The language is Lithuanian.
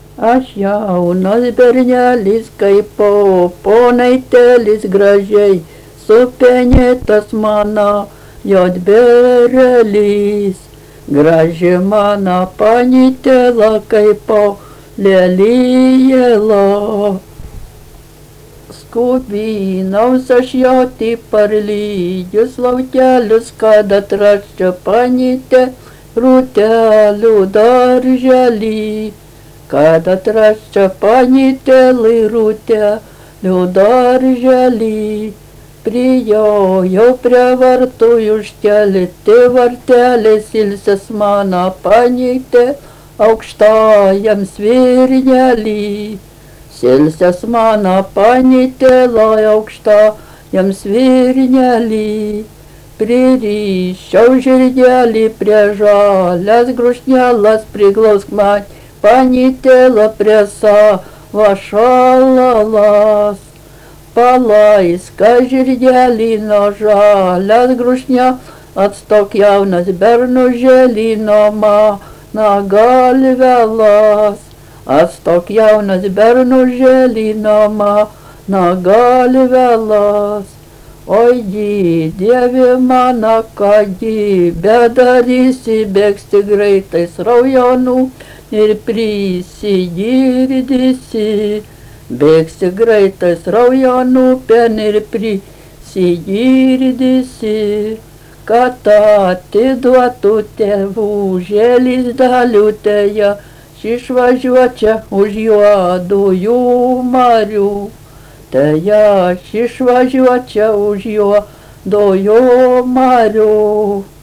Aš jaunas bernelis, kaip ponaitėlis gražiai, supenėtas mano jodberelis. Graži mano panytėla, kaip lelijėla. Skubinaus aš joti per lygius laukelius, kad atrasčiau panytę rūtelių darželį. Kad atrasčiau panytėlį rūtelių darželį. Prijojau prie vartų užkelti vartelės, ilsis mano panytė aukštajam svirnelį. Silsias mano panytėla aukštajam svirnelį. Pririščiau žirgelį prie žalias grūšnelas, priglausk man panytėla prie savo šalalas. Palaiska žirgelį nuo žalias grūšnelas, atstok jaunas bernužėlį nuo mano galvelas. Atstok jaunas bernužėlį nuo mano galvelas. Oi, Dieve mano, kągi bedarysi, bėgsti greitais rajonų ir prisigirdysi. Bėgsi greitais rajonų pen ir prisigirdysi, kad atiduotų tėvužėlis daliutėje, išvažiuočia už juodųjų marių. Tai aš išvažiuočia už juodųjų marių.